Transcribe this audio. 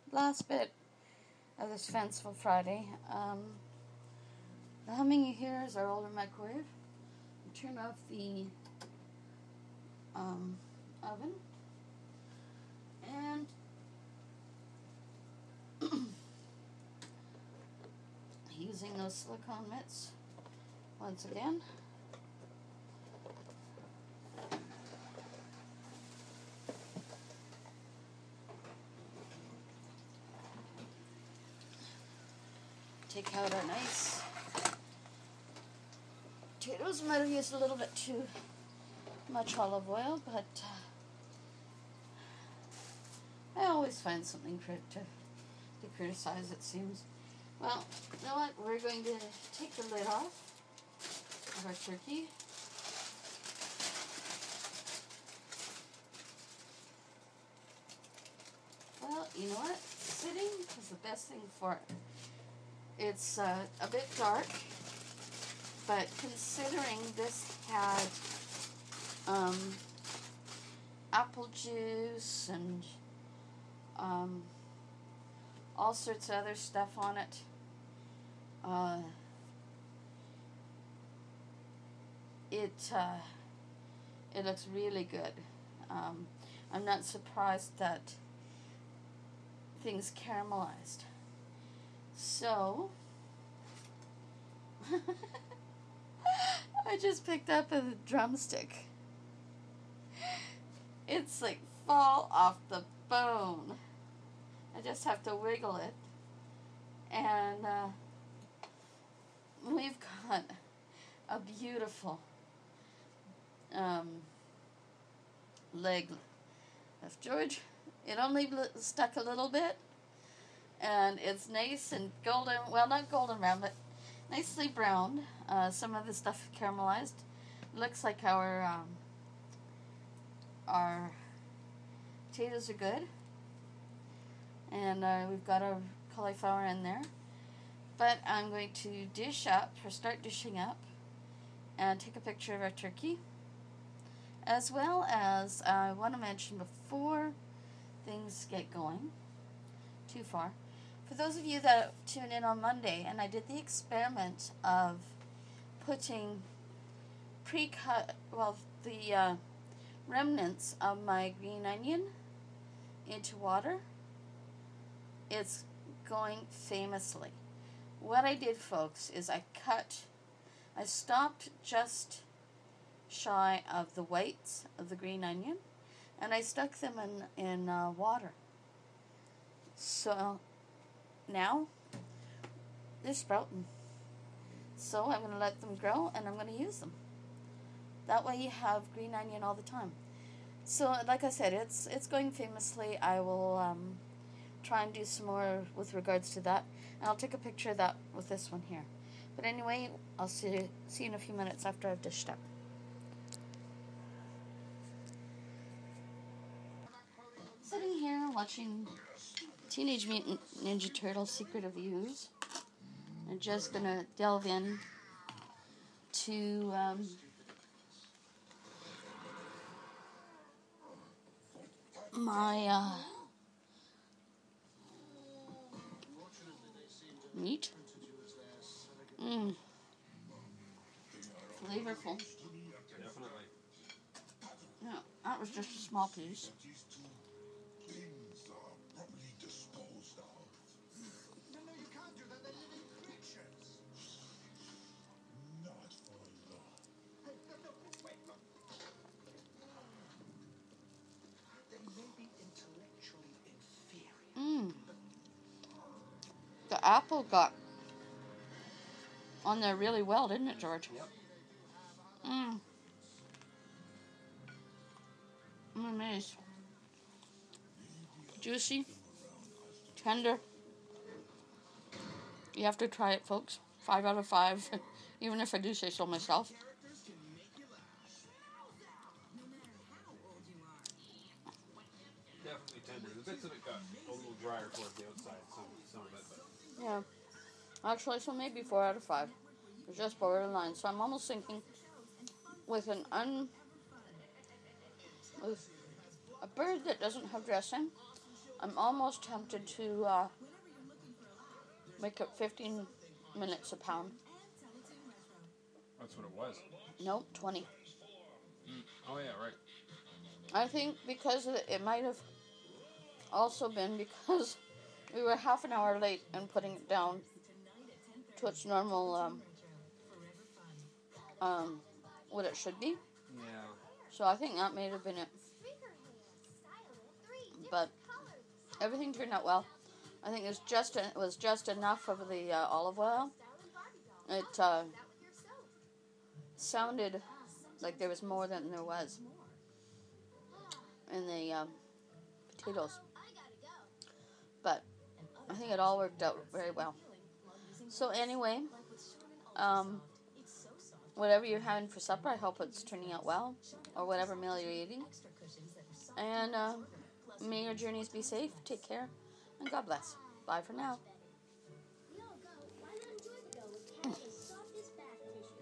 last bit of this fanciful Friday. The humming you hear is our older microwave. Turn off the oven and using those silicone mitts once again. Take out our nice potatoes. Might have used a little bit too much olive oil, but I always find something to criticize, it seems. Well, you know what? We're going to take the lid off of our turkey. Well, you know what? Sitting is the best thing for it. It's a bit dark, but considering this had apple juice and all sorts of other stuff on it, it looks really good. I'm not surprised that things caramelized. So, I just picked up a drumstick. It's like fall off the bone. I just have to wiggle it. And we've got a beautiful leg of George. It only stuck a little bit. And it's nice and golden, well, not golden brown, but nicely browned. Some of the stuff caramelized. Looks like our potatoes are good. And we've got our cauliflower in there. But I'm going to start dishing up, and take a picture of our turkey. As well as, I want to mention before things get going too far, for those of you that tune in on Monday, and I did the experiment of putting the remnants of my green onion into water. It's going famously. What I did, folks, is I stopped just shy of the whites of the green onion, and I stuck them in water. So now they're sprouting. So I'm going to let them grow, and I'm going to use them. That way you have green onion all the time. So like I said, it's going famously. I will try and do some more with regards to that. And I'll take a picture of that with this one here. But anyway, I'll see you in a few minutes after I've dished up. Sitting here watching Teenage Mutant Ninja Turtles Secret of Ooze. I'm just going to delve in to my meat. Flavorful. Definitely. Yeah, that was just a small piece. The apple got on there really well, didn't it, George? Yep. I'm amazed. Juicy, tender. You have to try it, folks. 5 out of 5, even if I do say so myself. Definitely tender. The bits of it got a little drier towards the outside, some of it, but... Yeah. Actually, so maybe 4 out of 5. It's just borderline. So I'm almost thinking with with a bird that doesn't have dressing, I'm almost tempted to make it 15 minutes a pound. That's what it was. Nope, 20. Oh, yeah, right. I think because it might have also been because we were half an hour late in putting it down to its normal, what it should be. Yeah. So I think that may have been it. But everything turned out well. I think it was just enough of the olive oil. It sounded like there was more than there was in the potatoes. But I think it all worked out very well. So anyway, whatever you're having for supper, I hope it's turning out well, or whatever meal you're eating. And may your journeys be safe. Take care, and God bless. Bye for now.